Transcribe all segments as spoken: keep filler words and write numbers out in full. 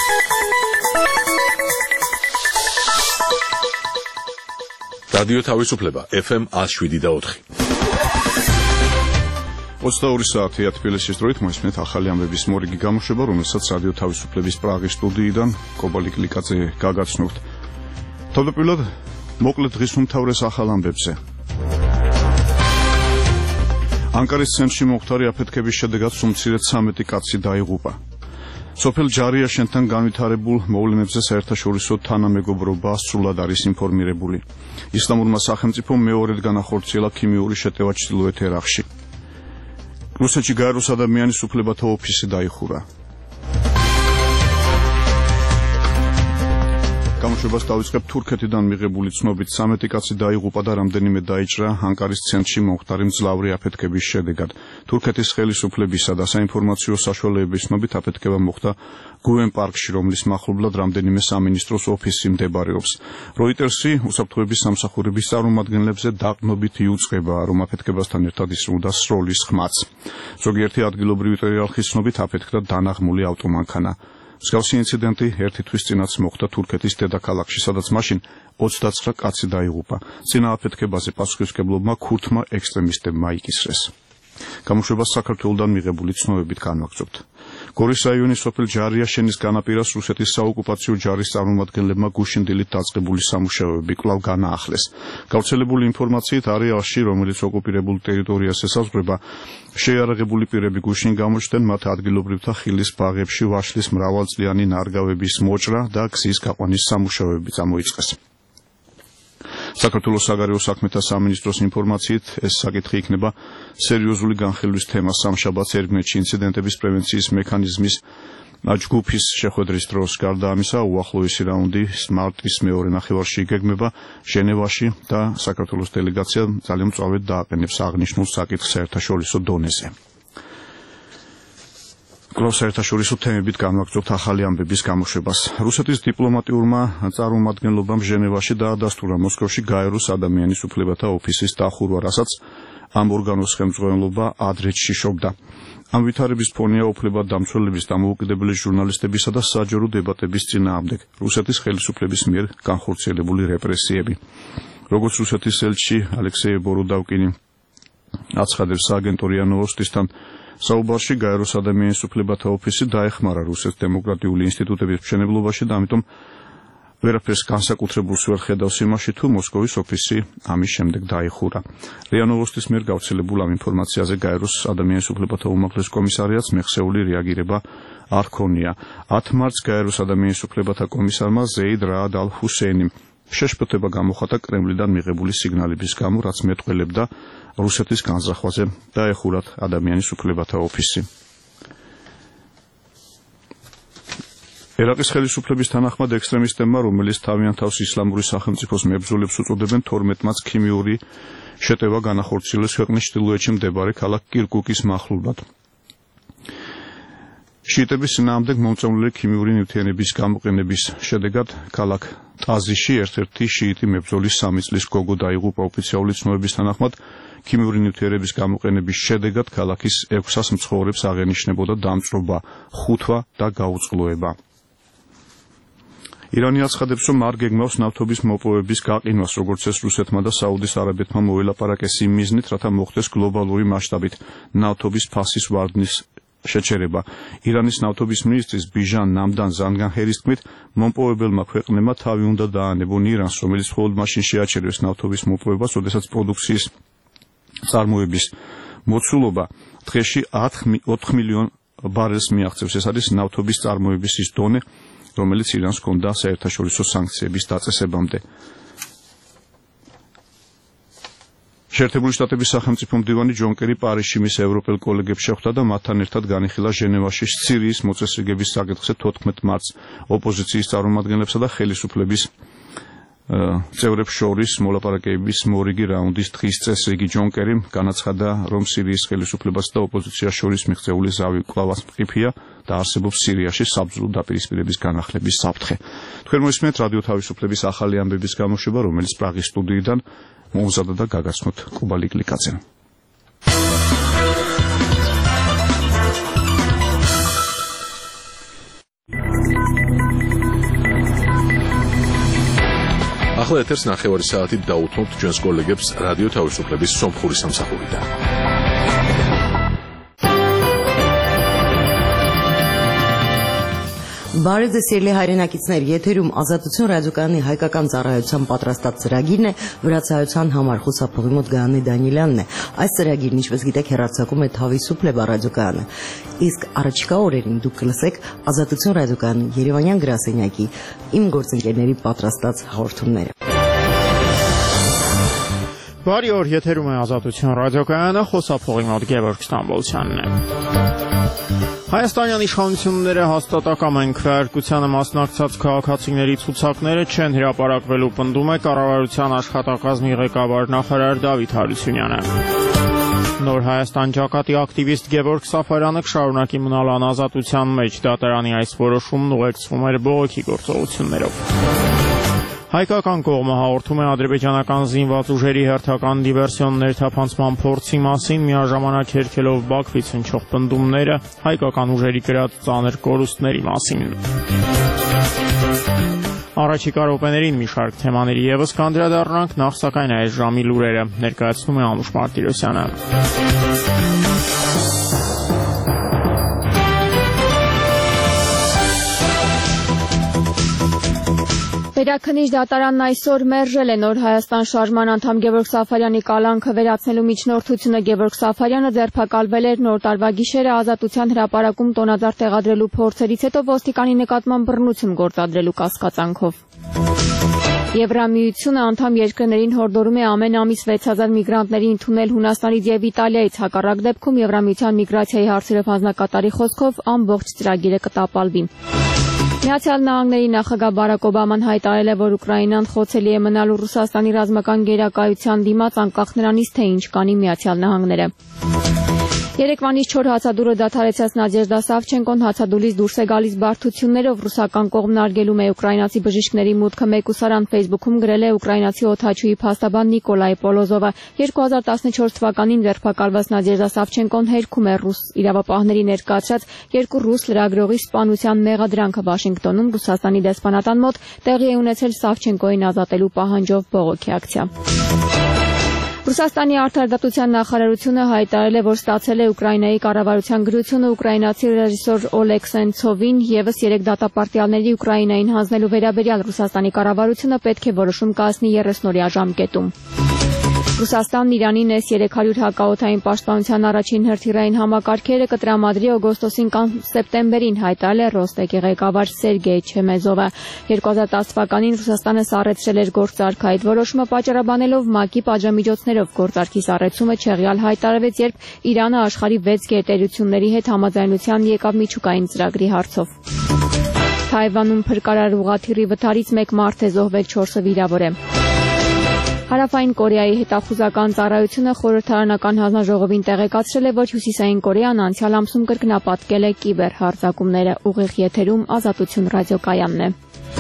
რადიო თავისუფლება ეფ ემ one oh seven და four. ოცდაორი საათია თბილისის დროით მოისმენთ ახალი ამბების მორიგი გამოშვება, რომელსაც რადიო თავისუფლების პრაღის სტუდიიდან კობალიკ ლიკაძე გაგაცნობთ. თავდაპირველად მოკლედ დღის უმთავრეს ახალ ამბებზე. ანკარის ცენტრში მომხდარი აფეთქების შედეგად სულ ცამეტი კაცი დაიღუპა. სოფელ ჯარიაშენთან განვითარებულ მოვლენებზე საერთაშორისო თანამეგობრობა სრულად არის ინფორმირებული. ისლამურმა სახელმწიფომ მეორედ განახორციელა ქიმიური შეტევა ჩრდილოეთ ერაყში. რუსეთში გაეროს ადამიანის უფლებათა ოფისი დაიხურა. გამოშვებას დავიწყებ თურქეთიდან მიღებული ცნობით ცამეტი კაცი დაიღუპა და რამდენიმე დაიჭრა ანკარის ცენტრში მომხდარი მძლავრი აფეთქების შედეგად. თურქეთის ხელისუფლებისა და საინფორმაციო საშუალებების ცნობით აფეთქება მოხდა გუენ პარკში, რომლის მახლობლად რამდენიმე სამინისტროს ოფისი მდებარეობს. როიტერსი უსაფრთხოების სამსახურების წარმომადგენლებზე დაყრდნობით იუწყება, რომ აფეთქებასთან ერთად ისროდა სროლის ხმაც. ზოგიერთი ადგილობრივი ტერიალხის ცნობით აფეთქდა დანაღმული ავტომანქანა. მსგავსი ინციდენტი ერთი თვის წინაც მოხდა თურქეთის დედაქალაქში, სადაც მაშინ ოცდაცხრა კაცი დაიღუპა. წინა აფეთქებაზე პასუხისმგებლობმა ქურთმა ექსტრემისტებმა იკისრეს. გამოშვებას საქართველოდან მიღებული ცნობებით განვაგრძობთ. გორის რაიონის სოფელ ჯარიაშენის განაპირას რუსეთის საოკუპაციო ჯარის წარმომადგენლებმა გუშინდილით დაწყებული სამუშაოები კვლავ განაახლეს. გავრცელებული ინფორმაციით არეალში, რომელიც ოკუპირებულ ტერიტორიას ესაზღვრება, შეიარაღებული პირები გუშინ გამოჩნდნენ მათ ადგილობრივთა ხილის ბაღებში ვაშლის მრავალწლიანი ნარგავების მოჭრა და გზის გაყვანის სამუშაოები წამოიწყეს. საქართველოს საგარეო საქმეთა სამინისტროს ინფორმაციით ეს საკითხი იქნება სერიოზული განხილვის თემა სამშაბათს ერგმეთში ინციდენტების პრევენციის მექანიზმის ჯგუფის შეხვედრის დროს. გარდა ამისა, უახლოესი რაუნდი მარტის მეორე ნახევარში იგეგმება ჟენევაში და საქართველოს დელეგაცია ძალიან მწვავედ დააყენებს აღნიშნულ საკითხს საერთაშორისო დონეზე. კვლავ საერთაშორისო თემებით განვაგრძობთ ახალი ამბების გამოშვებას. რუსეთის დიპლომატიურმა წარმომადგენლობამ ჟენევაში დაადასტურა მოსკოვში გაეროს ადამიანის უფლებათა ოფისის დახურვა, რასაც ამ ორგანოს ხელმძღვანელობა ადრეც შიშობდა. ამ ვითარების ფონია უფლებადამცველების, დამოუკიდებელი ჟურნალისტებისა და საჯარო დებატების წინააღმდეგ რუსეთის ხელისუფლების მიერ განხორციელებული რეპრესიები. როგორც რუსეთის ელჩი ალექსეი ბოროდავკინი აცხადებს სააგენტო რია ნოვოსტისთან, საუბარში გაეროს ადამიანის უფლებათა ოფისი დაეხმარა რუსეთის დემოკრატიული ინსტიტუტების მშენებლობაში და ამიტომ ვერაფერს განსაკუთრებულს ვერ ხედავს იმაში, თუ მოსკოვის ოფისი ამის შემდეგ დაიხურა. რია ნოვოსტის მიერ გავრცელებულ ამ ინფორმაციაზე გაეროს ადამიანის უფლებათა უმაღლეს კომისარიატს მეხსეული რეაგირება არ ჰქონია. ათ მარტს გაეროს ადამიანის უფლებათა კომისარმა ზეიდ რაად ალ ჰუსეინიმ შეშფოთება გამოხატა კრემლიდან მიღებული სიგნალების გამო, რაც მეტყველებდა რუსეთის განზრახვაზე დაეხურათ ადამიანის უფლებათა ოფისი. ერაყის ხელისუფლების თანახმად ექსტრემისტებმა, რომელიც თავიანთ თავს ისლამური სახელმწიფოს მებრძოლებს უწოდებენ, თორმეტ მარტს ქიმიური შეტევა განახორციელეს ქვეყნის ჩრდილოეთში მდებარე ქალაქ კირკუკის მახლობლად. შიიტების წინააღმდეგ მომწონილი ქიმიური ნივთიერების გამოყენების შედეგად ქალაქ ტაზიში ერთ-ერთი შიიტი მებრძოლის სამი წლის გოგო დაიღუპა. ოფიციალური ცნობების თანახმად ქიმიური ნივთიერების გამოყენების შედეგად ქალაქის ექვსას მცხოვრებს აღენიშნებოდა დამწვრობა, ხუთვა და გაუწყლოება. ირანი აცხადებს, რომ არ გეგმავს ნავთობის მოპოვების გაყინვას, როგორც ეს რუსეთმა და საუდის არაბეთმა მოელაპარაკეს იმ მიზნით, რათა მოხდეს გლობალური მასშტაბით ნავთობის ფასის ვარდნის შეჩერება. ირანის ნავთობის მინისტრის ბიჟან ნამდან ზანგანჰერის თქმით, მომპოვებელმა ქვეყნებმა თავი უნდა დაანებონ ირანს, რომელიც მხოლოდ მაშინ შეაჩერებს ნავთობის მოპოვებას, როდესაც პროდუქციის წარმოების მოცულობა დღეში ოთხ მილიონ ბარელს მიაღწევს. ეს არის ნავთობის წარმოების ის დონე, რომელიც ირანს ჰქონდა საერთაშორისო სანქციების დაწესებამდე. შეერთებული შტატების სახელმწიფო მდივანი ჯონ კერი პარიზში მის ევროპელ კოლეგებს შეხვდა და მათთან ერთად განიხილა ჟენევაში სირიის მოწესრიგების საკითხზე თოთხმეტ მარტს ოპოზიციის წარმომადგენლებსა და ხელისუფლების წევრებს შორის მოლაპარაკებების მორიგი რაუნდის დღის წესრიგი. ჯონ კერიმ განაცხადა, რომ სირიის ხელისუფლებას და ოპოზიციას შორის მიღწეული ზავი კვლავაც მყიფეა და არსებობს სირიაში საბრძოლო დაპირისპირების განახლების საფრთხე. თქვენ მოისმენთ რადიო თავისუფლების ახალი ამბების გამოშვება, რომელიც პრაღის სტუდიიდან მოუზადა და გაგაცნოთ კობალიკ ლიკაძემ. ახლა ეთერს ნახევარი საათით დაუთმობთ ჩვენს კოლეგებს რადიო თავისუფლების სომხური სამსახურიდან. Բարև ձեզ սիրելի հայրենակիցներ, եթերում Ազատություն ռադիոկայանի հայկական ծառայության պատրաստած ծրագիրն է, վրացայության համար խուսափողի մոտ Գայանե Դանիելյանն է։ Այս ծրագիրն, ինչպես գիտեք, հեռարձակում է Թավիսուփլեբա ռադիոկայանը։ Իսկ առաջիկա օրերին դուք կլսեք Ազատություն ռադիոկայանի Երևանյան գրասենյակի իմ գործընկերների պատրաստած հաղորդումները։ Բարի օր, եթերում է Ազատություն ռադիոկայանը, խոսափողի մոտ Գևորգ Ստամբոլցյանն է։ Հայաստանյան իշխանությունները հաստատակամ են քվեարկությանը մասնակցած քաղաքացիների ցուցակները չեն հրապարակվելու պնդում է կառավարության աշխատակազմի ղեկավար նախարար Դավիթ Հարությունյանը։ Նոր Հայաստան ջակատի ակտիվիստ Գևորգ Սաֆարյանը կշարունակի մնալ անազատության մեջ, դատարանի այս որոշումն ուղեկցվում էր բողոքի գործողություններով։ Հայկական կողմը հաղորդում է ադրբեջանական զինված ուժերի հերթական դիվերսիոն ներթափանցման փորձի մասին, միաժամանակ հերքելով Բաքվից հնչող պնդումները հայկական ուժերի կրած ծանր կորուստների մասին։ Առաջիկա րոպեներին մի շարք թեմաների ևս կանդրադառնանք, նախ սակայն այս ժամի լուրերը ներկայացնում է Անուշ Մարտիրոսյանը։ Վերաքննիչ դատարանն այսօր մերժել է Նոր Հայաստան շարժման անդամ Գևորգ Սաֆարյանի կալանքը վերացնելու միջնորդությունը։ Գևորգ Սաֆարյանը ձերբակալվել էր Նոր տարվա գիշերը Ազատության հրապարակում տոնածառ տեղադրելու փորձերից հետո ոստիկանի նկատմամբ բռնություն գործադրելու կասկածանքով։ Եվրամիությունը անդամ երկրներին հորդորում է ամեն ամիս վեց հազար միգրանտների ընդունել Հունաստանից եւ Իտալիայից, հակառակ դեպքում Եվրամիության միգրացիայի հարցերով հանձնակատարի խոսքով ամբողջ ծրագիրը կտապալվի։ Միացյալ Նահանգների նախագահ Բարակ Օբաման հայտարարել է, որ Ուկրաինան խոցելի է մնալու Ռուսաստանի ռազմական գերակայության դիմաց, անկախ նրանից, թե ինչ կանի Միացյալ Նահանգները։ Երեկվանից չոր հացադուլը դադարեցած Նադեժդա Սավչենկոն հացադուլից դուրս է գալիս բարդություններով, ռուսական կողմն արգելում է ուկրաինացի բժիշկների մուտքը մեկուսարան, Facebook-ում գրել է ուկրաինացի օդաչուի փաստաբան Նիկոլայ Պոլոզովը։ երկու հազար տասնչորս թվականին ձերբակալված Նադեժդա Սավչենկոն հերքում է ռուս իրավապահների ներկայացրած երկու ռուս լրագրողի սպանության մեղադրանքը Վաշինգտոնում Ռուսաստանի դեսպանատան մոտ տեղի է ունեցել Սավչենկոյին ազատելու պահանջով բողոքի ակցիա։ Ռուսաստանի արդարադատության նախարարությունը հայտարարել է, որ ստացել է Ուկրաինայի կառավարության գրությունը ուկրաինացի ռեժիսոր Օլեգ Սենցովին եւս երեք դատապարտյալների Ուկրաինային հանձնելու վերաբերյալ Ռուսաստանի կառավարությունը պետք է որոշում կայացնի երեսնօրյա ժամկետում։ Ռուսաստանն Իրանին էս երեք հարյուր հակաօդային պաշտպանության առաջին հրթիռային համակարգերը կտրամադրի օգոստոսին կամ սեպտեմբերին, հայտարարել է Ռոստեկի ղեկավար Սերգեյ Չեմեզովը։ երկու հազար տասը թվականին Ռուսաստանը սառեցրել էր գործարք, այդ որոշումը պատճառաբանելով ՄԱԿ-ի պատժամիջոցներով գործարքի սառեցումը չեղյալ հայտարարվեց, երբ Իրանը աշխարհի վեց գերտերությունների հետ համաձայնության եկավ միջուկային ծրագրի հարցով։ Թայվանում փրկարար ուղղաթիռի վթարից մեկ մարդ է զոհվել, չորսը վիրավոր է։ Հարավային Կորեայի հետախուզական ծառայությունը խորհրդարանական հանձնաժողովին տեղեկացրել է, որ Հյուսիսային Կորեան անցյալ ամսում կրկնապատկել է կիբերհարձակումները։ Ուղիղ եթերում Ազատություն ռադիոկայանն է։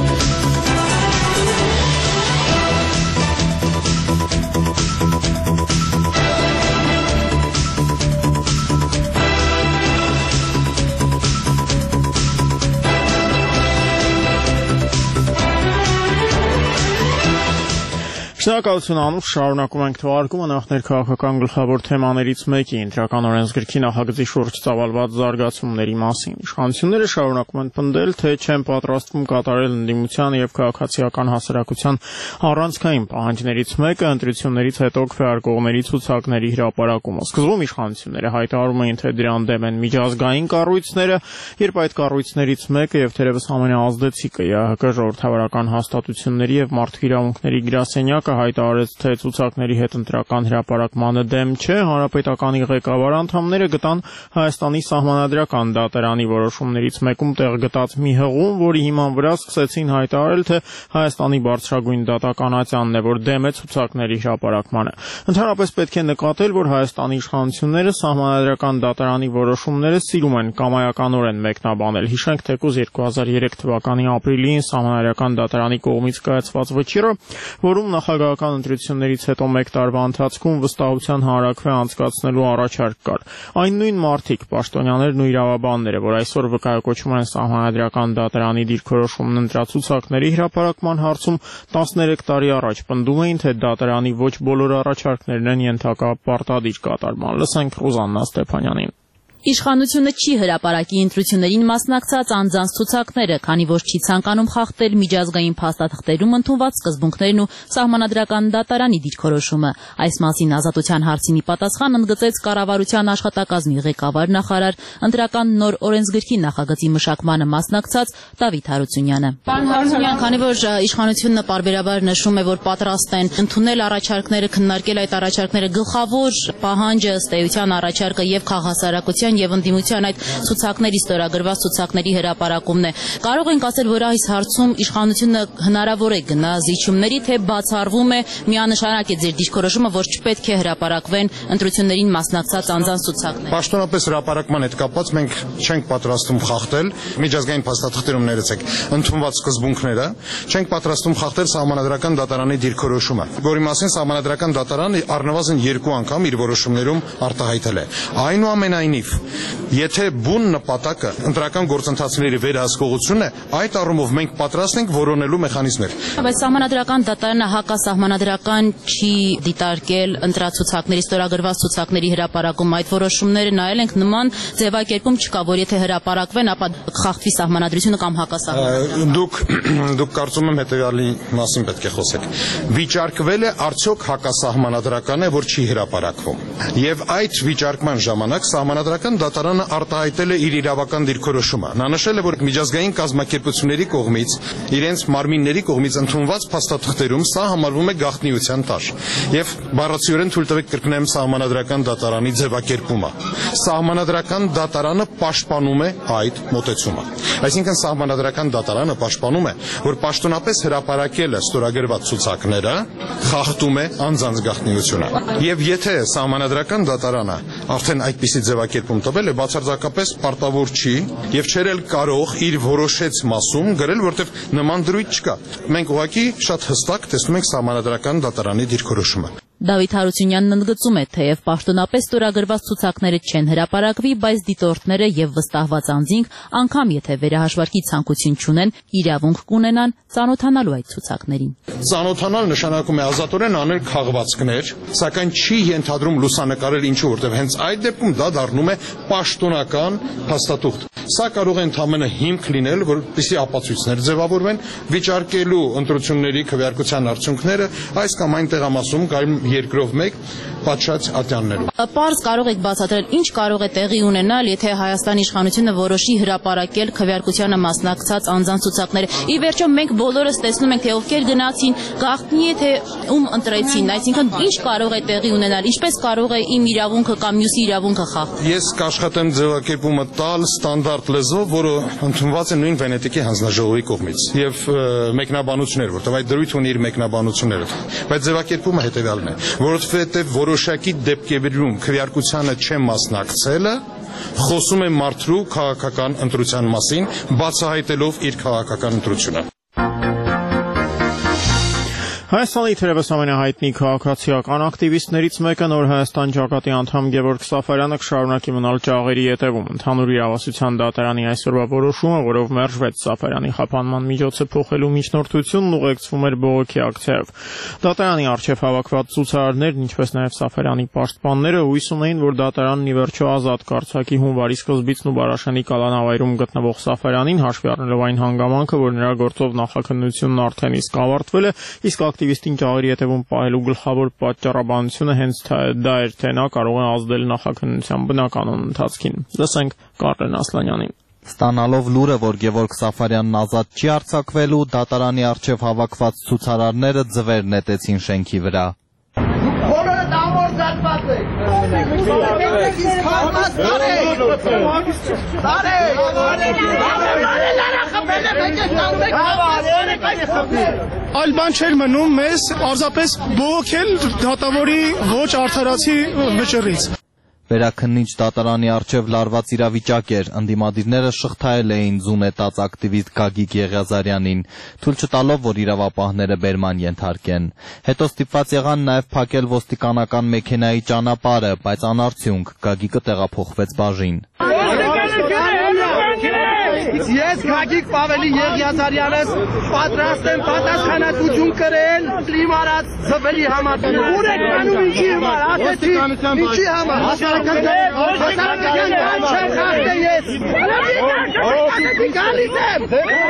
Շնորհակալություն Անուշ, շարունակում ենք թողարկումը, նախ ներքաղաքական գլխավոր թեմաներից մեկի Ընտրական օրենսգրքի նախագծի շուրջ ծավալված զարգացումների մասին։ Իշխանությունները շարունակում են պնդել, թե չեն պատրաստվում կատարել ընդդիմության եւ քաղաքացիական հասարակության առանցքային պահանջներից մեկը ընտրություններից հետո քվեարկողների ցուցակների հրապարակումը։ Սկզբում իշխանությունները հայտարարում էին, թե դրան դեմ են միջազգային կառույցները, երբ այդ կառույցներից մեկը եւ թերևս ամենաազդեցիկը ԵԱՀԿ ժողովրդավարական հաստատությունների եւ մարդու իրավունքների գրասենյակը հայտարարեց, թե ցուցակների հետ ընտրական հրապարակմանը դեմ չէ, հանրապետականի ղեկավար անդամները գտան Հայաստանի սահմանադրական դատարանի որոշումներից մեկում տեղ գտած մի հղում, որի հիման վրա սկսեցին հայտարարել, թե Հայաստանի բարձրագույն դատականատյանն է, որ դեմ է ցուցակների հրապարակմանը։ Ընդհանրապես պետք է նկատել, որ Հայաստանի իշխանությունները սահմանադրական դատարանի որոշումները սիրում են կամայականորեն մեկնաբանել։ Հիշենք, թեկուզ երկու հազար երեք թվականի ապրիլին սահմանադրական դատարանի կողմից կայացված վճիռը, որում նախագահ նախագահական ընտրություններից հետո մեկ տարվա ընթացքում վստահության հանրաքվե անցկացնելու առաջարկ կար։ Այն նույն մարդիկ, պաշտոնյաներն ու իրավաբանները, որ այսօր վկայակոչում են Սահմանադրական դատարանի դիրքորոշումն ընտրացուցակների հրապարակման հարցում տասներեք տարի առաջ պնդում էին, թե դատարանի ոչ բոլոր առաջարկներն են ենթակա պարտադիր կատարման։ Լսենք Ռուզաննա Ստեփանյանին։ Իշխանությունը չի հրապարակի ընտրություններին մասնակցած անձանց ցուցակները, քանի որ չի ցանկանում խախտել միջազգային փաստաթղթերում ընդունված սկզբունքներն ու Սահմանադրական դատարանի դիրքորոշումը։ Այս մասին Ազատության հարցին ի պատասխան ընդգծեց կառավարության աշխատակազմի ղեկավար նախարար, ընտրական նոր օրենսգրքի նախագծի մշակմանը մասնակցած Դավիթ Հարությունյանը։ Պարոն Հարությունյան, քանի որ իշխանությունը պարբերաբար նշում է, որ պատրաստ են ընդունել առաջարկները, քննարկել այդ առաջարկները, գլխավոր պահանջը ըստ էության առաջարկը եւ քաղաքասարակության եւ ընդդիմության այդ ցուցակների ստորագրված ցուցակների հրապարակումն է։ Կարող ենք ասել, որ այս հարցում իշխանությունը հնարավոր է գնա զիջումների, թե բացառվում է միանշանակ է ձեր դիրքորոշումը, որ չպետք է հրապարակվեն ընտրություններին մասնակցած անձանց ցուցակները։ Պաշտոնապես հրապարակման հետ կապված մենք չենք պատրաստում խախտել միջազգային փաստաթղթերում ներեցեք ընդունված սկզբունքները, չենք պատրաստում խախտել Սահմանադրական դատարանի դիրքորոշումը, որի մասին Սահմանադրական դատարանը առնվազն երկու անգամ իր որոշումներում արտահայտել է։ Այնուամենայնիվ, եթե բուն նպատակը ընտրական գործընթացների վերահսկողությունն է, այդ առումով մենք պատրաստ ենք որոնելու մեխանիզմներ։ Բայց Սահմանադրական դատարանը հակասահմանադրական չի դիտարկել ընտրացուցակների ստորագրված ցուցակների հրապարակում, այդ որոշումները նայել ենք նման ձևակերպում չկա, որ եթե հրապարակվեն, ապա խախտվի սահմանադրությունը կամ հակասահմանադրությունը։ Դուք դուք կարծում եմ հետեւյալի մասին պետք է խոսեք։ Վիճարկվել է արդյոք հակասահմանադրական է, որ չի հրապարակվում։ Եվ այդ վիճարկման ժամանակ Սահմանադրական դատարանը արտահայտել է իր իրավական դիրքորոշումը։ Նա նշել է, որ միջազգային կազմակերպությունների կողմից, իրենց մարմինների կողմից ընդունված փաստաթղթերում սա համարվում է գաղտնիության տար։ Եվ բառացիորեն թույլ տվեք կրկնեմ Սահմանադրական դատարանի ձևակերպումը։ Սահմանադրական դատարանը պաշտպանում է այդ մոտեցումը։ Այսինքն Սահմանադրական դատարանը պաշտպանում է, որ պաշտոնապես հրապարակելը ստորագրված ցուցակները խախտում է անձանց գաղտնիությունը։ Եվ եթե Սահմանադրական դատարանը արդեն այդպիսի ձևակերպում տվել է, բացարձակապես պարտավոր չի եւ չէր էլ կարող իր որոշեց մասում գրել, որտեղ նման դրույթ չկա։ Մենք ուղղակի շատ հստակ տեսնում ենք Սահմանադրական դատարանի դիրքորոշումը։ Դավիթ Հարությունյանն ընդգծում է, թեև պաշտոնապես ստորագրված ցուցակները չեն հրապարակվի, բայց դիտորդները եւ վստահված անձինք, անգամ եթե վերահաշվարկի ցանկություն չունեն, իրավունք կունենան ծանոթանալու այդ ցուցակներին։ Ծանոթանալ նշանակում է ազատորեն անել քաղվածքներ, սակայն չի ենթադրում լուսանկարել ինչու, որտեղ հենց այդ դեպքում դա դառնում է պաշտոնական փաստաթուղթ։ Սա կարող է ընդհանրապես հիմք լինել, որպեսզի ապացույցներ ձևավորվեն, վիճարկելու ընտրությունների քվեարկության արդյունքները այս կամ այն տեղամասում կամ երկրով մեկ պատշաճ ատյաններում։ Պարզ կարող եք բացատրել, ինչ կարող է տեղի ունենալ, եթե Հայաստանի իշխանությունը որոշի հրապարակել քվեարկությանը մասնակցած անձանց ցուցակները։ Ի վերջո մենք բոլորս տեսնում ենք, թե ովքեր գնացին, գաղտնի է թե ում ընտրեցին, այսինքն ինչ կարող է տեղի ունենալ, ինչպես կարող է իմ իրավունքը կամ մյուսի իրավունքը խախտել։ Ես կաշխատեմ ձևակերպումը տալ ստանդարտ լեզվով, որը ընդունված է նույն Վենետիկի հանձնաժողովի կողմից եւ մեկնաբանություններ, որտեղ այդ դրույթ ունի իր մեկնաբանությունները։ Բայց ձևակերպումը հետեւյալն է, որովհետեւ որոշակի դեպքերում քվեարկությանը չեմ մասնակցելը խոսում է մարդու քաղաքական ընտրության մասին, բացահայտելով իր քաղաքական ընտրությունը։ Հայաստանի թերևս ամենահայտնի քաղաքացիական ակտիվիստներից մեկը նոր Հայաստան ջոկատի անդամ Գևորգ Սաֆարյանը կշարունակի մնալ ճաղերի ետևում։ Ընդհանուր իրավասության դատարանի այսօրվա որոշումը, որով մերժվեց Սաֆարյանի խափանման միջոցը փոխելու միջնորդությունն, ուղեկցվում էր բողոքի ակցիայով։ Դատարանի առջև հավաքված ցուցարարներն, ինչպես նաև Սաֆարյանի պաշտպանները հույս ունեին, որ դատարանն ի վերջո ազատ կարձակի հունվարի սկզբիցն ու Բարաշյանի կալանավայրում գտնվող Սաֆարյանին, հաշվի առնելով այն հանգամանքը, որ նրա գործով նախաքննությունն արդեն իսկ ավարտվել է, իսկ ակտիվիստին ճաղերի ետևում պահելու գլխավոր պատճառաբանությունը հենց դա էր, թե նա կարող է ազդել նախաքննության բնականon ընթացքին։ Լսենք Կարեն Ասլանյանին։ Ստանալով լուրը, որ Գևորգ Սաֆարյանն ազատ չի արձակվելու, դատարանի առջև հավաքված ցուցարարները ձվեր նետեցին շենքի վրա։ Բոլորը ամորձատված Այլ բան չէր մնում մեզ պարզապես բողոքել դատավորի ոչ արդարացի վճռից։ Վերաքննիչ դատարանի առջև լարված իրավիճակ էր, ընդդիմադիրները շղթայել էին ձու նետած ակտիվիստ Գագիկ Եղիազարյանին, թույլ չտալով, որ իրավապահները բերման ենթարկեն։ Հետո ստիպված եղան նաև փակել ոստիկանական մեքենայի ճանապարհը, բայց անարդյունք, Գագիկը տեղափոխվեց բաժին։ Ես Գագիկ Պավելի Եղիազարյանս պատրաստ եմ պատասխանատվություն կրել դիմարած ծվելի համար։ Ուր եք անում ինչի համար, ասեցի, ինչի համար։ Հասարակական բան չեմ խախտել ես։ Ասեցի գալիս եմ։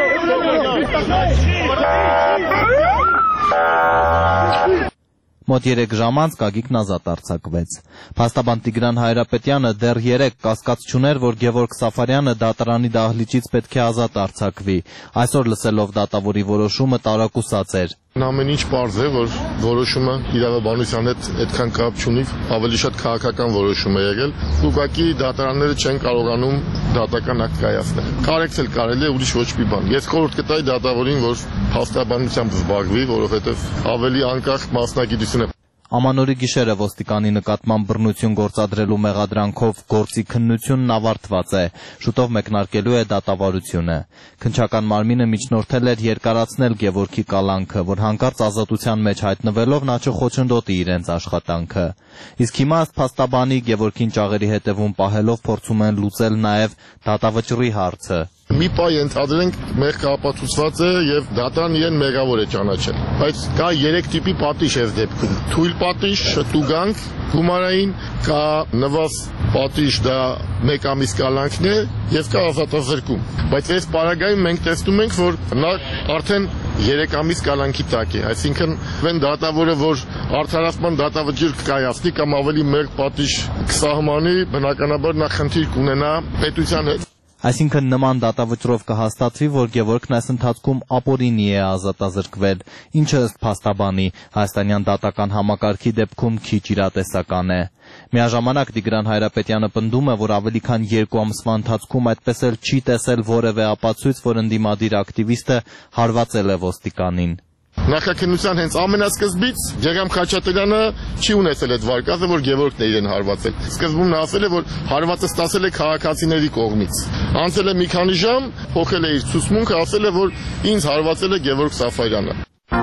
Մոտ երեք ժամ անց Գագիկն ազատ արձակվեց։ Փաստաբան Տիգրան Հայրապետյանը դեռ երեկ կասկած չուներ, որ Գևորգ Սաֆարյանը դատարանի դահլիճից պետք է ազատ արձակվի։ Այսօր լսելով դատավորի որոշումը տարակուսած էր։ Ամեն ինչ պարզ է, որ որոշումը իրավաբանության հետ այդքան կապ չունի, ավելի շատ քաղաքական որոշում է եղել։ Ուղղակի դատարանները չեն կարողանում դատական ակտ կայացնել։ Կարեկցել կարելի է, ուրիշ ոչ մի բան։ Ես խորհուրդ կտայի դատավորին, որ փաստաբանությամբ զբաղվի, որովհետև ավելի անկախ մասնագիտություն է։ Ամանորի գիշերը ոստիկանի նկատմամբ բռնություն գործադրելու մեղադրանքով գործի քննությունն ավարտված է, շուտով մեկնարկելու է դատավարությունը։ Քննչական մարմինը միջնորդել էր երկարացնել Գևորգի կալանքը, որ հանկարծ ազատության մեջ հայտնվելով նա չխոչընդոտի իրենց աշխատանքը։ Իսկ հիմա ըստ փաստաբանի Գևորգին ճաղերի հետևում պահելով փորձում են լուծել նաև դատավճռի հարցը։ Մի պահ ենթադրենք մեղքը ապացուցված է եւ դատարանը իրեն մեղավոր է ճանաչել, բայց կա երեք տիպի պատիժ այս դեպքում։ Թույլ պատիժ, տուգանք, գումարային, կա նվազ պատիժ, դա մեկ ամիս կալանքն է եւ կա ազատազրկում։ Բայց այս պարագայում մենք տեսնում ենք, որ նա արդեն երեք ամիս կալանքի տակ է, այսինքն այն դատավորը, որ արդարացման դատավճիռ կկայացնի կամ ավելի մեծ պատիժ կսահմանի, բնականաբար նա խնդիր կունենա պետության հետ։ Այսինքն նման դատավճռով կհաստատվի, որ Գևորգն այս ընթացքում ապօրինի է ազատազրկվել, ինչը ըստ փաստաբանի հայաստանյան դատական համակարգի դեպքում քիչ իրատեսական է։ Միաժամանակ Տիգրան Հայրապետյանը պնդում է, որ ավելի քան երկու ամսվա ընթացքում այդպես էլ չի տեսել որևէ ապացույց, որ ընդդիմադիր ակտիվիստը հարվածել է ոստիկանին։ Նախաքննության հենց ամենասկզբից Ջեգամ Խաչատրյանը չի ունեցել այդ վարկածը, որ Գևորգն է իրեն հարվածել։ Սկզբում նա ասել է, որ հարվածը ստացել է քաղաքացիների կողմից։ Անցել է մի քանի ժամ, փոխել է իր ցուցմունքը, ասել է, որ ինձ հարվածել է Գևորգ Սաֆարյանը։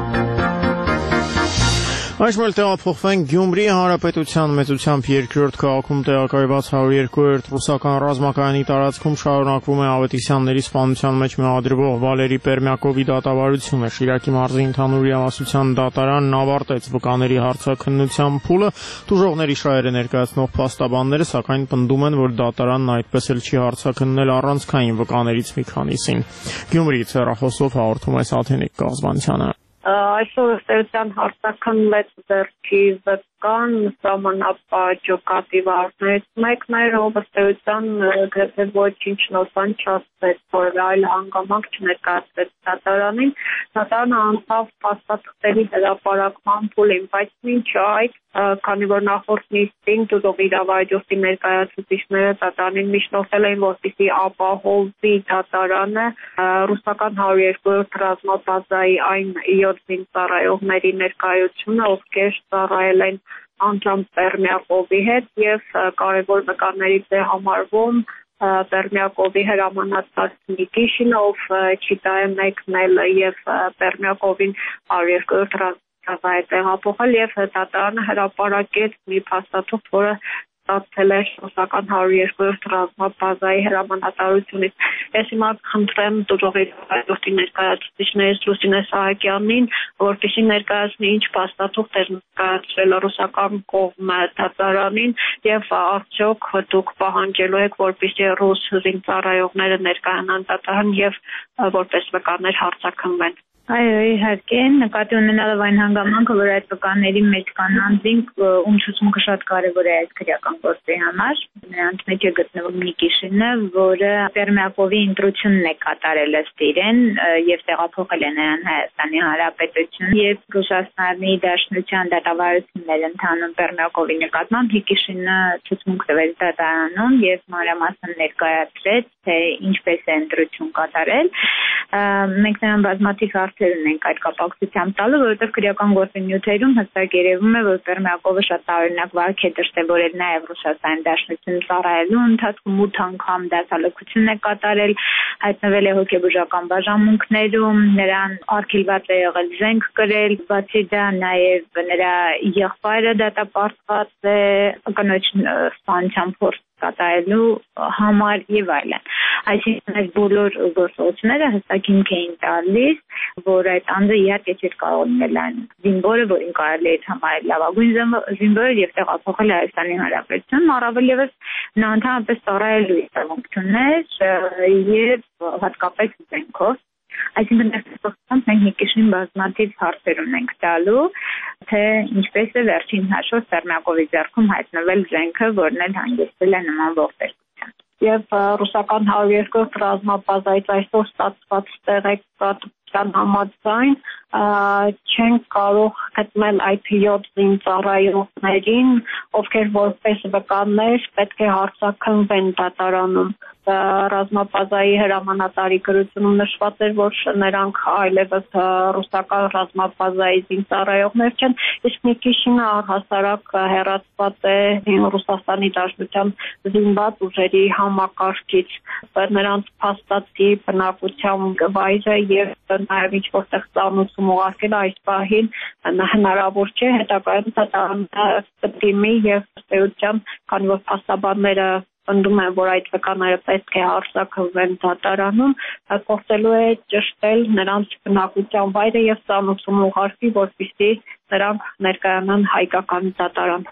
Այսօր տեղափոխվենք Գյումրի Հանրապետության մեծությամբ երկրորդ քաղաքում տեղակայված հարյուր երկու-րդ ռուսական ռազմակայանի տարածքում շարունակվում է Ավետիսյանների սպանության մեջ մեղադրվող Վալերի Պերմյակովի դատավարությունը։ Շիրակի մարզի ընդհանուր իրավասության դատարանն ավարտեց վկաների հարցաքննության փուլը։ Տուժողների շահերը ներկայացնող փաստաբանները սակայն պնդում են, որ դատարանն այդպես էլ չի հարցաքննել առանցքային վկաներից մի քանիսին։ Գյումրիից հեռախոսով հաղորդում է Սաթենիկ Կազմանցյանը։ Այսօր ըստերության հարցաքննվեց ձեռքի վկան սահմանապահ կատիվարներից մեկն էր, ով ըստերության գրեթե ոչինչ նոսան չասվեց, որևէ այլ հանգամանք չներկայացվեց դատարանին։ Դատարանը անցավ փաստաթղթերի հրապարակման փուլին, բայց մինչ այդ, քանի որ նախորդ նիստին դուռով իրավահաջորդի ներկայացուցիչները դատարանին միջնորդել էին, որպեսզի ապահովի դատարանը ռուսական հարյուր երկու-րդ ռազմաբազայի այն յոթ զինծառայողների ներկայությունը, ովքեր ծառայել են Անտոն Պերմյակովի հետ եւ կարևոր վկաներից է համարվում Պերմյակովի հրամանատար Նիկիշինը, ով չիտա է մեկնել եւ Պերմյակովին հարյուր երկու-րդ ռազմաբազա է տեղափոխել եւ դատարանը հրապարակեց մի փաստաթուղթ, որը ստացել է ռուսական հարյուր երկու-րդ ռազմաբազայի հրամանատարությունից։ Ես հիմա խնդրեմ դուռով իրավահաջորդի ներկայացուցիչներից Լուսինե Սահակյանին, որպեսզի ներկայացնի ինչ փաստաթուղթ էր ներկայացրել ռուսական կողմը դատարանին եւ արդյոք դուք պահանջելու եք, որպեսզի ռուս զինծառայողները ներկայանան դատարան եւ որպես վկաներ հարցաքննվեն։ Այո, իհարկե, նկատի ունենալով այն հանգամանքը, որ այդ վկաների մեջ կան անձինք, ում ցուցմունքը շատ կարևոր է այս քրեական գործի համար, նրանց մեջ է գտնվում Նիկիշինը, որը Պերմյակովի ընտրությունն է կատարել ըստ իրեն եւ տեղափոխել է նրան Հայաստանի Հանրապետություն, եւ Ռուսաստանի Դաշնության դատավարություններ ընթանում Պերմյակովի նկատմամբ Նիկիշինը ցուցմունք տվեց դատարանում եւ մանրամասն ներկայացրեց, թե ինչպես է ընտրություն կատարել։ Մենք նրան բազմաթիվ հարցեր ունենք այդ կապակցությամբ տալու, որովհետև քրեական գործի նյութերում հստակ երևում է, որ Պերմյակովը շատ տարօրինակ վարք է դրսևորել նաև Ռուսաստանի Դաշնություն ծառայելու ընթացքում ութ անգամ դասալքություն է կատարել, հայտնվել է հոգեբուժական բաժանմունքներում, նրան արգելված է եղել զենք կրել, բացի դա նաև նրա եղբայրը դատապարտված է կնոջ սպանության փորձ կատարելու համար եւ այլն։ Այսինքն այս բոլոր գործողությունները հստակ հիմք էին տալիս, որ այդ անձը իհարկե չէր կարող լինել այն զինվորը, որին կարելի է համարել լավագույն զինվորը եւ տեղափոխել Հայաստանի Հանրապետություն, առավել եւս նա ընդհանրապես ծառայելու իրավունք ուներ եւ հատկապես զենքով։ Այսինքն դեպքում մենք մի քիչ բազմաթիվ հարցեր ունենք տալու, թե ինչպես է վերջին հաշվով Պերմյակովի ձեռքում հայտնվել զենքը, որն էլ հանգեցրել է նման ողբերգության։ Եվ ռուսական հարյուր երկու ռազմաբազայից այսօր ստացված տեղեկատվության համաձայն չենք կարող գտնել այդ յոթ զինծառայողներին, ովքեր որպես վկաններ պետք է հարձակվեն դատարանում։ Ռազմաբազայի հրամանատարի գրությունում նշված էր, որ նրանք այլևս ռուսական ռազմաբազայի զինծառայողներ չեն, իսկ մի քիչ առհասարակ հեռացված է Ռուսաստանի Դաշնության զինված ուժերի համակարգից, նրանց փաստացի բնակության վայրը եւ նաեւ ինչ որտեղ ծանոթում ուղարկել այս պահին հնարավոր չէ, հետագայում դատարանը կդիմի եւ ըստեյության, քանի որ փաստաբանները ընդդում են, որ այդ վկաները պետք է հարձակվեն դատարանում, փոխելու է ճշտել նրանց բնակության վայրը եւ ծանոթում ուղարկի, որպեսզի նրանք ներկայանան հայկական դատարան։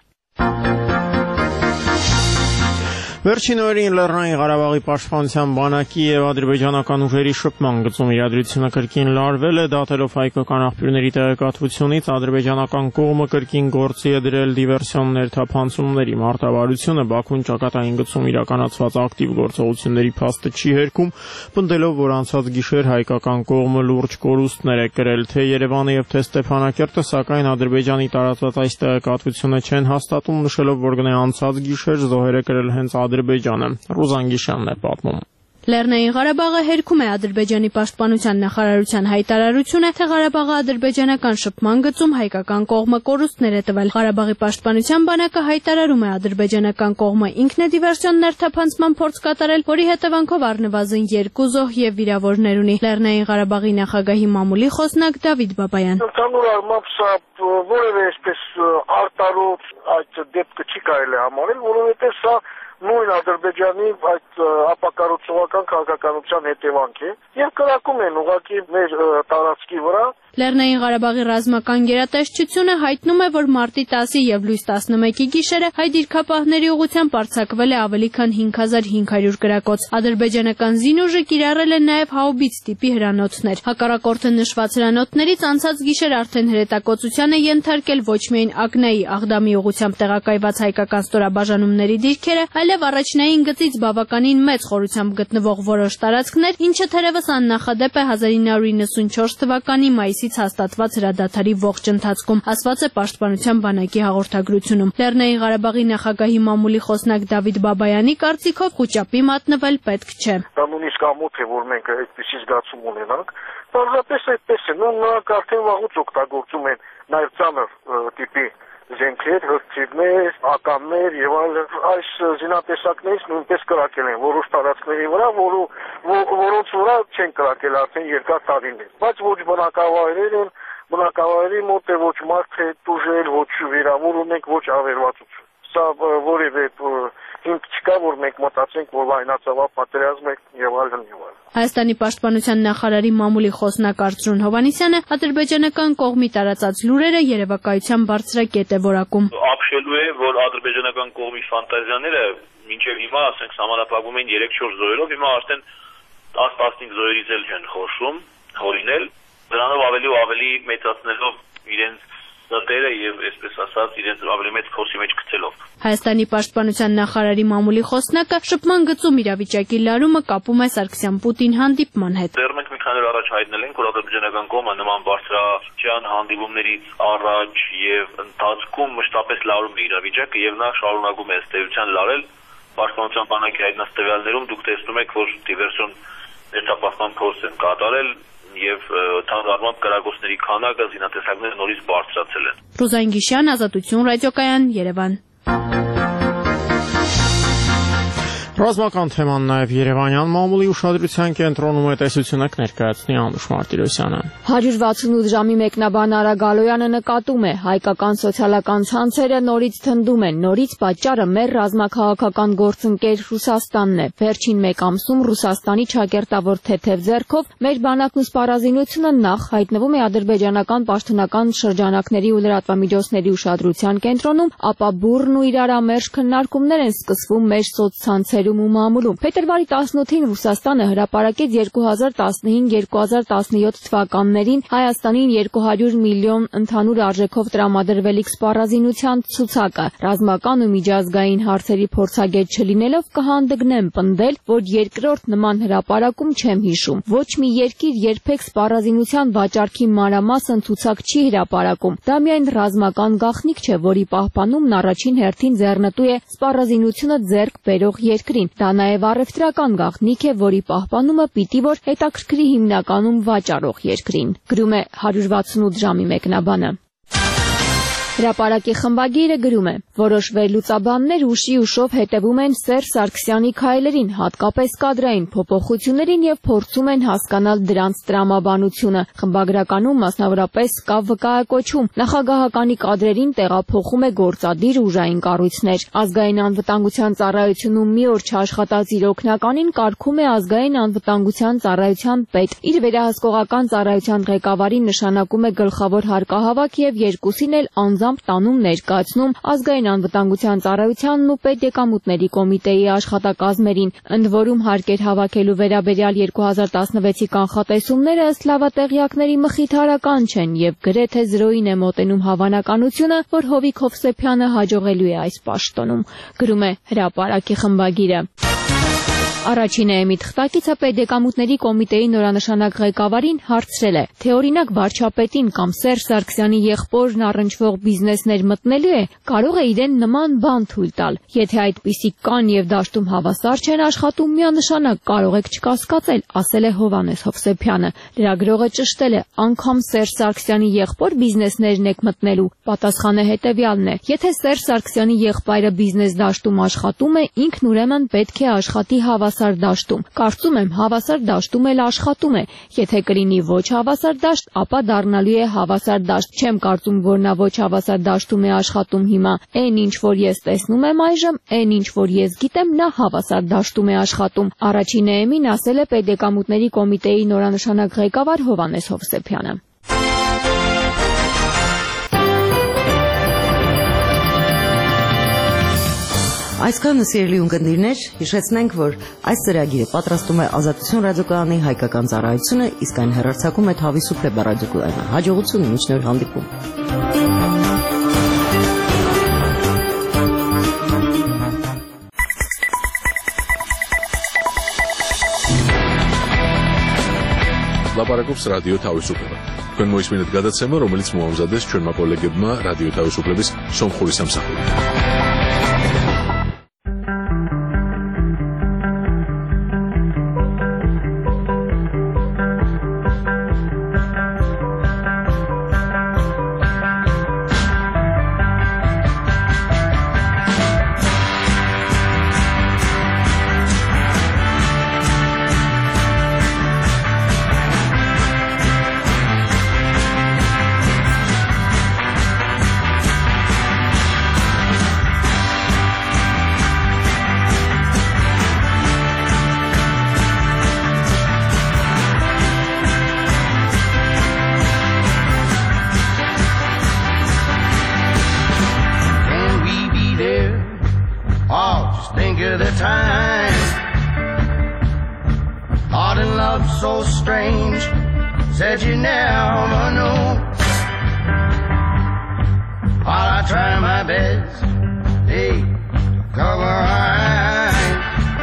Վերջին օրերին Լեռնային Ղարաբաղի պաշտպանության բանակի եւ ադրբեջանական ուժերի շփման գծում իրադրությունը կրկին լարվել է, դատելով հայկական աղբյուրների տեղեկատվությունից ադրբեջանական կողմը կրկին գործի է դրել դիվերսիոններ թափանցումների մարտավարությունը Բաքուն ճակատային գծում իրականացված ակտիվ գործողությունների փաստը չի հերքում, պնդելով, որ անցած գիշեր հայկական կողմը լուրջ կորուստներ է կրել, թե Երևանը եւ թե Ստեփանակերտը, սակայն Ադրբեջանի տարածած այս տեղեկատվությունը չեն հաստատում, նշելով, որ գնե անցած գիշեր զոհեր է կրել հենց Ադրբեջանը։ Ռուզան Գիշյանն է պատմում։ Լեռնային Ղարաբաղը հերքում է Ադրբեջանի պաշտպանության նախարարության հայտարարությունը, թե Ղարաբաղի ադրբեջանական շփման գծում հայկական կողմը կորուստներ է տվել։ Ղարաբաղի պաշտպանության բանակը հայտարարում է ադրբեջանական կողմը ինքն է դիվերսիոն ներթափանցման փորձ կատարել, որի հետևանքով առնվազն երկու զոհ եւ վիրավորներ ունի։ Լեռնային Ղարաբաղի նախագահի մամուլի խոսնակ Դավիթ Բաբայան։ Ընդհանուր առմամբ սա որևէ այսպես արտարոց այդ դեպքը չի կարելի համարել, որովհետեւ սա նույն Ադրբեջանի այդ ապակառուցողական քաղաքականության հետևանք է եւ կրակում են ուղղակի մեր տարածքի վրա։ Լեռնային Ղարաբաղի ռազմական գերատեսչությունը հայտնում է, որ մարտի տասի եւ լույս տասնմեկի գիշերը հայ դիրքապահների ուղղությամբ արձակվել է ավելի քան հինգ հազար հինգ հարյուր գրակոց։ Ադրբեջանական զինուժը կիրառել է նաեւ հաուբից տիպի հրանոթներ։ Հակառակորդը նշված հրանոթներից անցած գիշեր արդեն հրետակոծության է ենթարկել ոչ միայն Ակնայի Աղդամի ուղղությամբ տեղակայված հայկական ստորաբաժանումների դիրքերը, այլև առաջնային գծից բավականին մեծ խորությամբ գտնվող որոշ տարածքներ, ինչը թերևս աննախադեպ է հազար ինը հարյուր իննսունչորս թվականի մայիսից հաստատված հրադադարի ողջ ընթացքում, ասված է պաշտպանության բանակի հաղորդագրությունում։ Լեռնային Ղարաբաղի նախագահի մամուլի խոսնակ Դավիթ Բաբայանի կարծիքով խոճապի մատնվել պետք չէ։ Դա նույնիսկ ամոթ է, որ մենք այդպիսի զգացում ունենանք, պարզապես այդպես է, նույն նրանք արդեն վաղուց օգտագործում են նաև ծանր տիպի զենքեր, հրթիռներ, ականներ եւ այլն, այս զինատեսակներից նույնպես կրակել են որոշ տարածքների վրա, որոնց վրա չեն կրակել արդեն երկար տարիներ, բայց ոչ բնակավայրեր են, բնակավայրերի մոտ է ոչ մարդ է տուժել, ոչ վիրավոր ունենք, ոչ ավերվածություն։ Սա որևէ հիմք չկա, որ մենք մտածենք, որ լայնածավալ պատերազմ է եւ այլն եւ այլն։ Հայաստանի պաշտպանության նախարարի մամուլի խոսնակ Արծրուն Հովհաննիսյանը ադրբեջանական կողմի տարածած լուրերը երևակայության բարձրակետ է որակում։ Ապշելու է, որ ադրբեջանական կողմի ֆանտազիաները մինչև հիմա, ասենք, սահմանափակվում են երեք-չորս զոհերով, հիմա արդեն տաս-տասնհինգ զոհերից էլ չեն խոսում, հորինել, դրանով ավելի ու ավելի մեծացնելով իրենց դատերը եւ այսպես ասած իրենց ավելի մեծ փոսի մեջ գցելով։ Հայաստանի պաշտպանության նախարարի մամուլի խոսնակը շփման գծում իրավիճակի լարումը կապում է Սարգսյան-Պուտին հանդիպման հետ։ Դեռ մենք մի քանի օր առաջ հայտնել ենք, որ ադրբեջանական կողմը նման բարձրաճան հանդիպումներից առաջ եւ ընթացքում մշտապես լարում է իրավիճակը եւ նա շարունակում է ըստ էության լարել։ Պաշտպանության բանակի հայտնած տվյալներում դուք տեսնում եք, որ դիվերսիոն ներթափանցման փորձ են կատարել եւ ընդհանրապես կրակոցների քանակը զինատեսակները նորից բարձրացել են։ Ռուզան Գիշյան, Ազատություն ռադիոկայան, Երևան։ Ռազմական թեման նաև Երևանյան մամուլի ուշադրության կենտրոնում է, տեսությունը կներկայացնի Անուշ Մարտիրոսյանը։ հարյուր վաթսունութ ժամի մեկնաբան Արա Գալոյանը նկատում է, հայկական սոցիալական ցանցերը նորից թնդում են, նորից պատճառը մեր ռազմաքաղաքական գործընկեր Ռուսաստանն է։ Վերջին մեկ ամսում Ռուսաստանի ճակերտավոր թեթև ձեռքով մեր բանակն ու սպառազինությունը նախ հայտնվում է ադրբեջանական պաշտոնական շրջանակների ու լրատվամիջոցների ուշադրության կենտրոնում, ապա բուռն ու իրարամերժ քննարկումներ են սկսվում մեր սոցցանցերում ու մամուլում։ Փետրվարի տասնութին Ռուսաստանը հրապարակեց երկու հազար տասնհինգ երկու հազար տասնյոթ թվականներին Հայաստանին երկու հարյուր միլիոն ընդհանուր արժեքով տրամադրվելիք սպառազինության ցուցակը։ Ռազմական ու միջազգային հարցերի փորձագետ չլինելով կհանդգնեմ պնդել, որ երկրորդ նման հրապարակում չեմ հիշում։ Ոչ մի երկիր երբեք սպառազինության վաճառքի մանրամասն ցուցակ չի հրապարակում։ Դա միայն ռազմական գաղտնիք չէ, որի պահպանումն առաջին հերթին ձեռնտու է սպառազինությունը ձեռք բերող երկրին։ Դա նաև առևտրական գաղտնիք է, որի պահպանումը պիտի որ հետաքրքրի հիմնականում վաճառող երկրին։ Գրում է հարյուր վաթսունութ ժամի մեկնաբանը։ Հրապարակի խմբագիրը գրում է. որոշ վերլուծաբաններ ուշի ուշով հետևում են Սերժ Սարգսյանի քայլերին, հատկապես կադրային փոփոխություններին եւ փորձում են հասկանալ դրանց տրամաբանությունը։ Խմբագրականում մասնավորապես կա վկայակոչում. նախագահականի կադրերին տեղափոխում է գործադիր ուժային կառույցներ։ Ազգային անվտանգության ծառայությունում մի օր չաշխատած իր օգնականին կարգում է ազգային անվտանգության ծառայության պետ։ Իր վերահսկողական ծառայության ղեկավարի նշանակում է գլխավոր հարկահավաք եւ երկուսին էլ անձամբ տանում ներկայացնում ազգային անվտանգության ծառայությանն ու պետեկամուտների կոմիտեի աշխատակազմերին, ընդ որում հարկեր հավաքելու վերաբերյալ երկու հազար տասնվեցի կանխատեսումները ըստ լավատեղյակների մխիթարական չեն եւ գրեթե զրոյին է մոտենում հավանականությունը, որ Հովիկ Հովսեփյանը հաջողելու է այս պաշտոնում։ Գրում է հրապարակի խմբագիրը։ Առաջին էմի թղթակիցը պետեկամուտների կոմիտեի նորանշանակ ղեկավարին հարցրել է, թե օրինակ վարչապետին կամ Սերժ Սարգսյանի եղբորն առնչվող բիզնեսներ մտնելու է, կարող է իրեն նման բան թույլ տալ։ Եթե այդպիսիք կան եւ դաշտում հավասար չեն աշխատում, միանշանակ կարող եք չկասկածել, ասել է Հովանես Հովսեփյանը։ Լրագրողը ճշտել է, անգամ Սերժ Սարգսյանի եղբոր բիզնեսներն եք մտնելու։ Պատասխանը հետեւյալն է. եթե Սերժ Սարգսյանի եղբայրը բիզնես դաշտում աշխատում է, ինքն ուրեմն պետք է աշխատի հավասար հավասար դաշտում։ Կարծում եմ հավասար դաշտում էլ աշխատում է։ Եթե կլինի ոչ հավասար դաշտ, ապա դառնալու է հավասար դաշտ։ Չեմ կարծում, որ նա ոչ հավասար դաշտում է աշխատում հիմա։ Այն ինչ որ ես տեսնում եմ այժմ, այն ինչ որ ես գիտեմ, նա հավասար դաշտում է աշխատում։ Առաջին էմին ասել է պետեկամուտների կոմիտեի նորանշանակ ղեկավար Հովանես Հովսեփյանը։ Այսքանը սիրելի ունկնդիրներ, հիշեցնենք, որ այս ծրագիրը պատրաստում է Ազատություն ռադիոկայանի հայկական ծառայությունը, իսկ այն հեռարձակում է Թավիսուփլե ռադիոկայանը։ Հաջողություն, մինչ նոր հանդիպում։ Լապարակոպս ռադիո Թավիսուփլե։ Կնմոյս մինդ գադացեմը, რომელიც մոհամզադես չորմա կոլեգեբմա ռադիո Թավիսուփլեբիս սոմխորիս ամսախորի։ Said you never know. While I try my best, hey, cover eyes.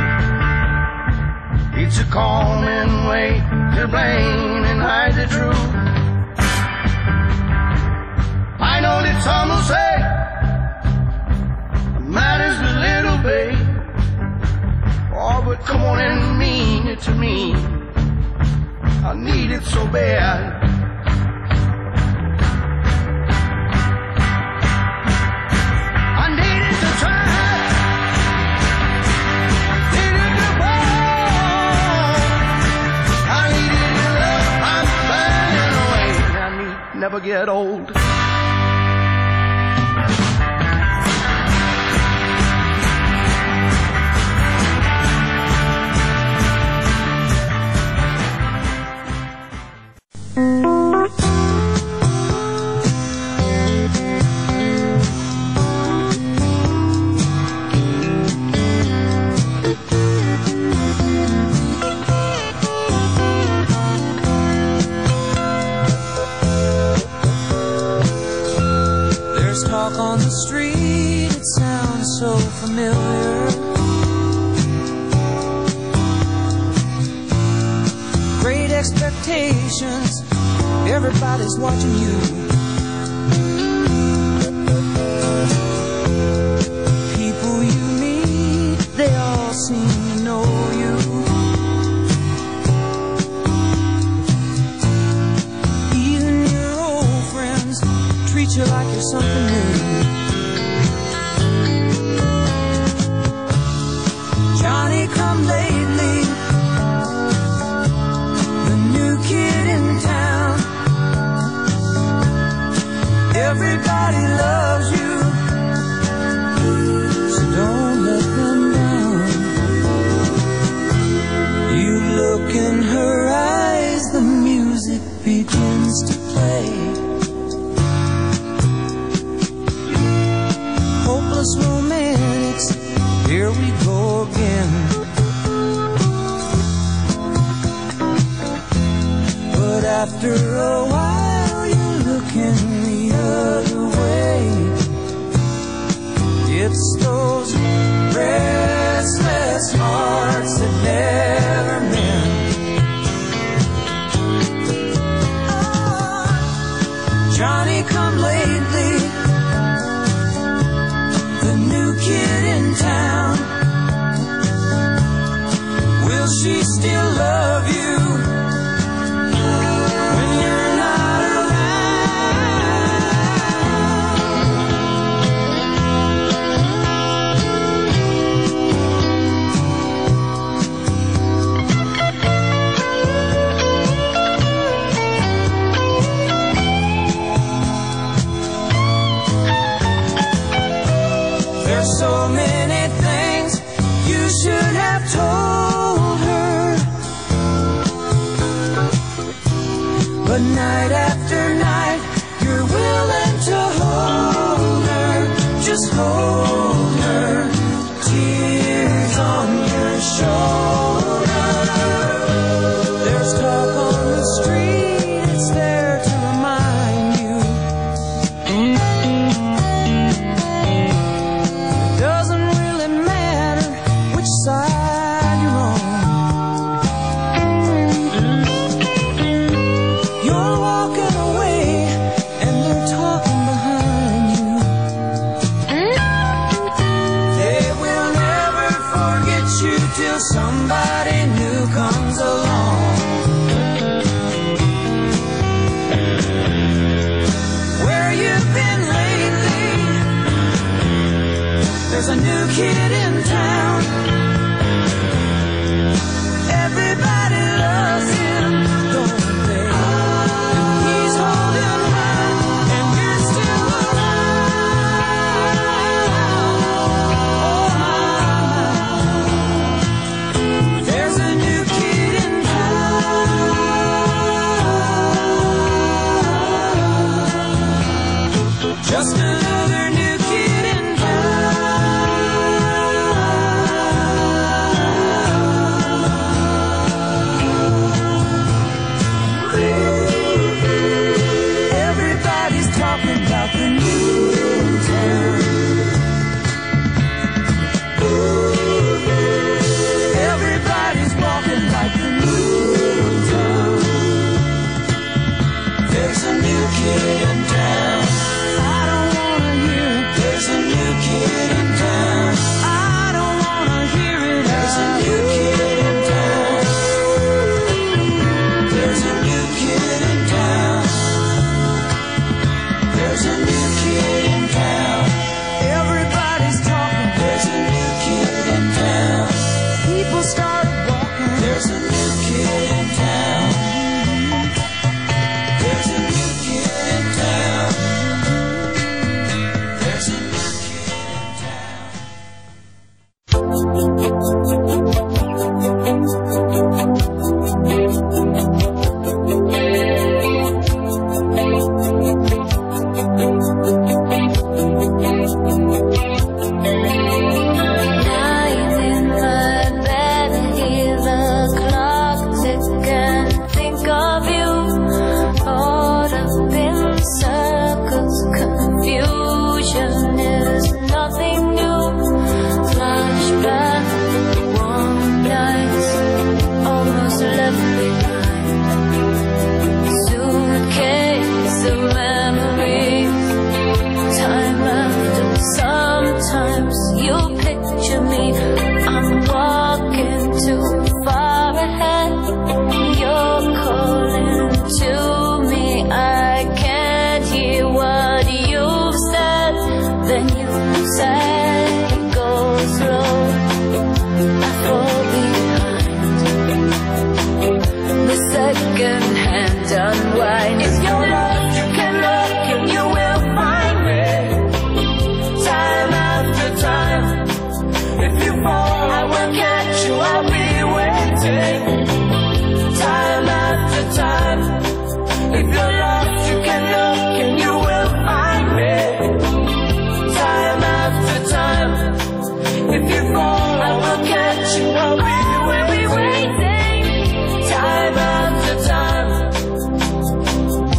It's a common way to blame and hide the truth. I know that some will say matters a little, babe. Oh, but come on and mean it to me. I need it so bad. I needed to try. Needed to fall. I needed your love. I'm burning away. I need never get old. On the street, it sounds so familiar. Great expectations, everybody's watching you. People you meet, they all seem to know you. Even your old friends treat you like you're something new. Johnny come lately, the new kid in town. Everybody loves you, so don't let them down. You look in her eyes, the music begins to play. Hopeless romantics, here we go again. But after a while you look in the other way. It's those restless hearts that never mend. Oh, Johnny come lately, the new kid in town. Will she still love you when you're not There's so many things you should have told her, but night after night you're willing to hold her. Just hold her, tears on your shoulder. There's talk on the street, it's there to remind you. Doesn't really matter which side you're on. You're walking away and they're talking behind you. They will never forget you till somebody new comes along. Where you've been lately, there's a new kid in town. Everybody loves him, don't they? And he's holding her, and you're still around. Oh my, there's a new kid in town. Just another new kid in Everybody's talking about the new town. Everybody's walking like the new town. There's a new kid in town. I don't wanna hear it. There's a new kid in town. I don't wanna hear it. There's a new kid in town. There's and unwind. If you're lost, you can look and you will find me. Time after time. If you fall, I will catch you, I'll be waiting. Time after time. If you're lost, you can look and you will find me. Time after time. If you fall, I will catch you, I'll be waiting. Time after time.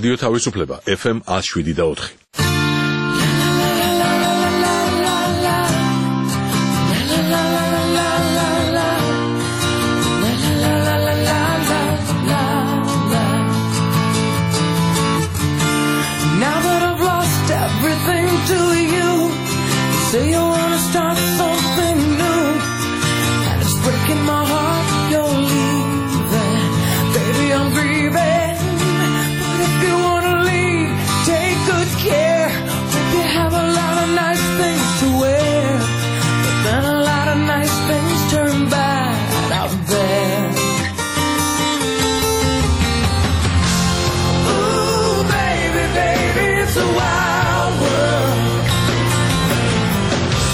რადიო თავისუფლება ეფ ემ one oh seven და four. Now that I've lost everything to you, you say you wanna start something new, and it's breaking my heart you're leaving. Baby, I'm grieving, but if you wanna leave, take good care. Hope you have a lot of nice things to wear, but then a lot of nice things turn bad out there. Ooh, baby, baby, it's a wild world.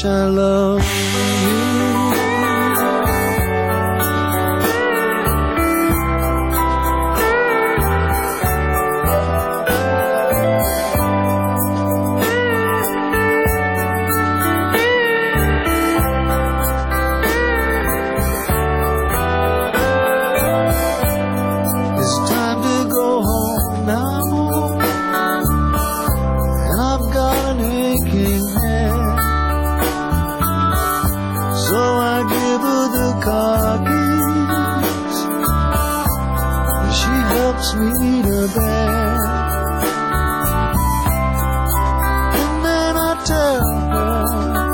much I love you. Me to bed, and then I tell her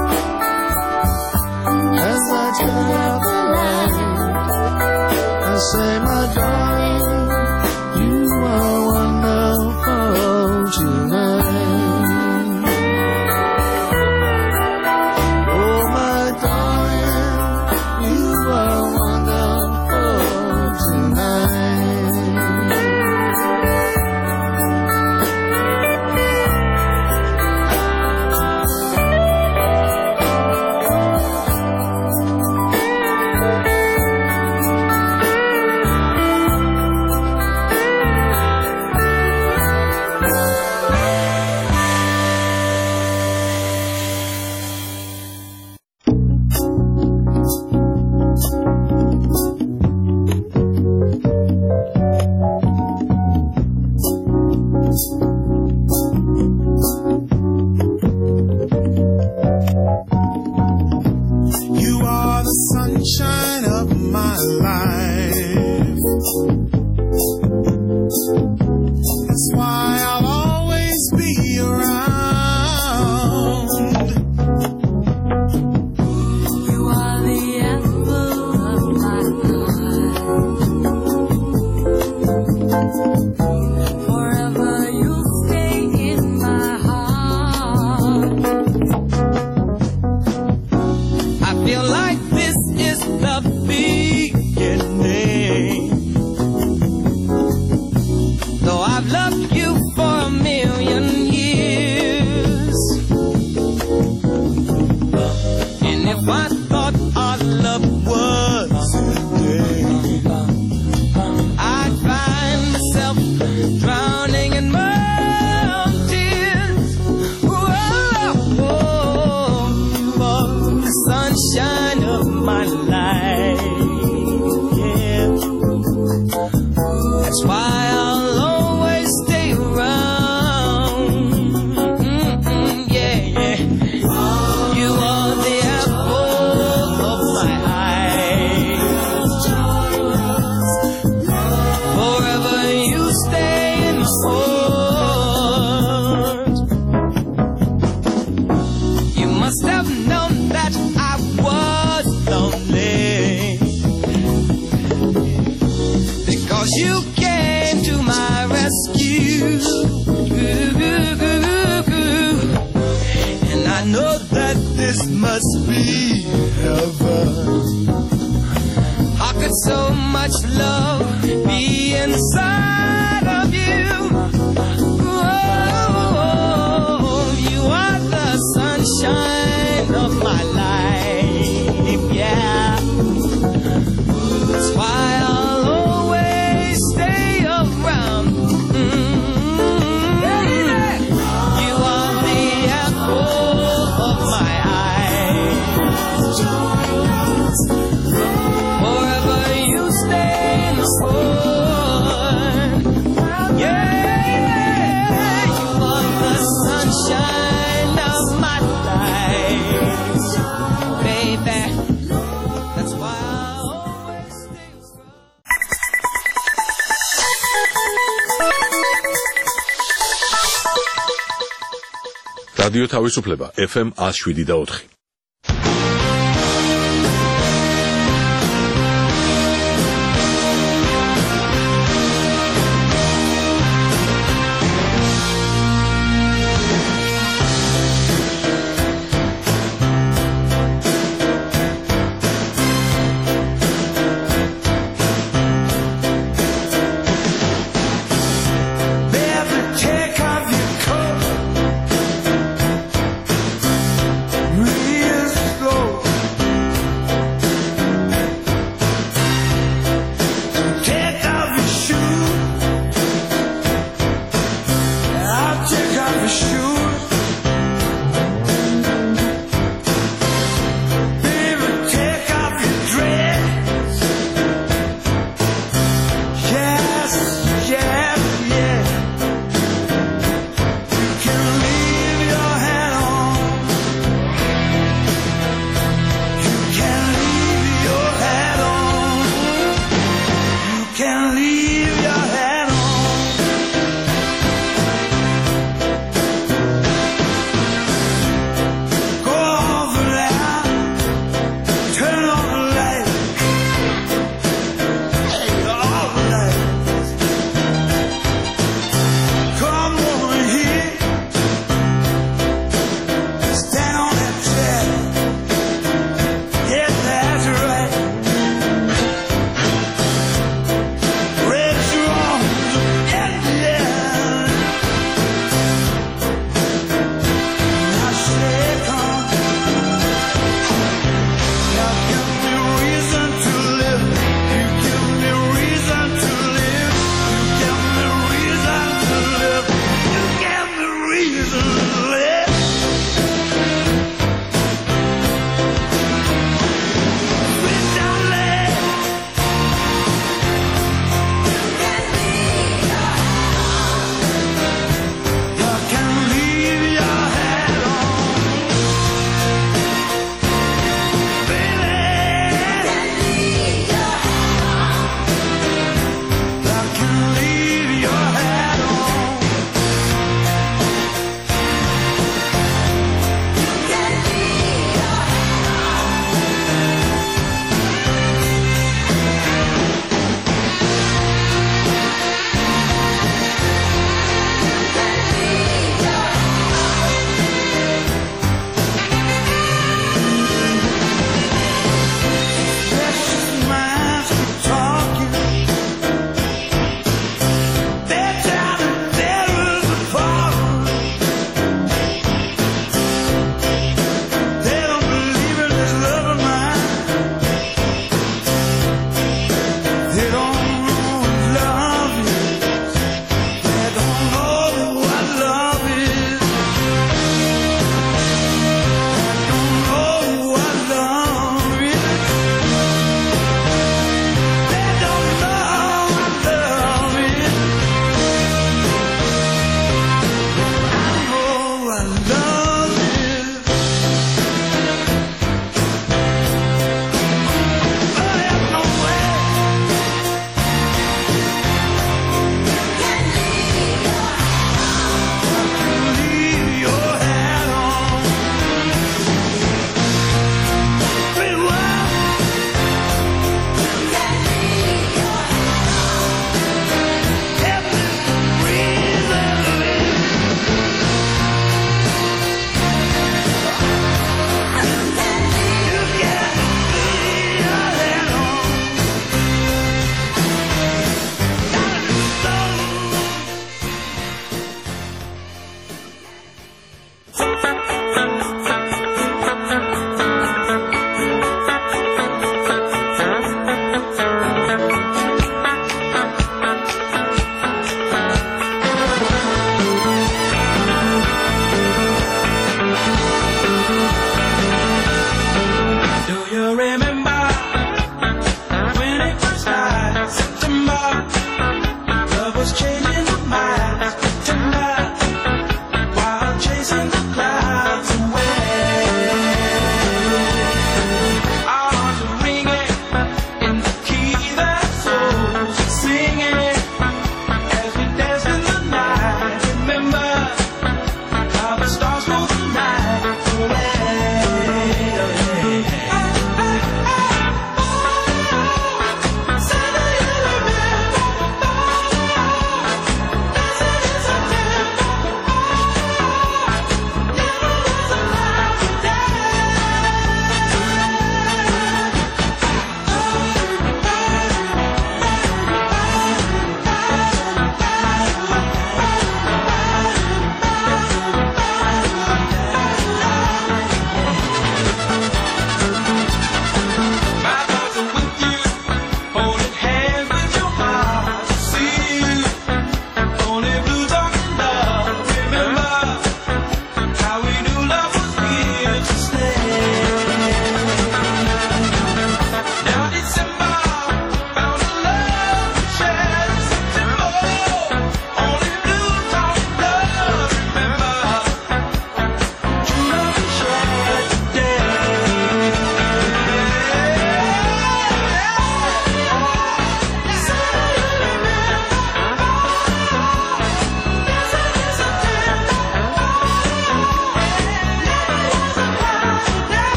as I turn out the light, I say, my darling, you are wonderful tonight. Oh, my darling, you are wonderful tonight. რადიო თავისუფლება ეფ ემ one oh seven და four.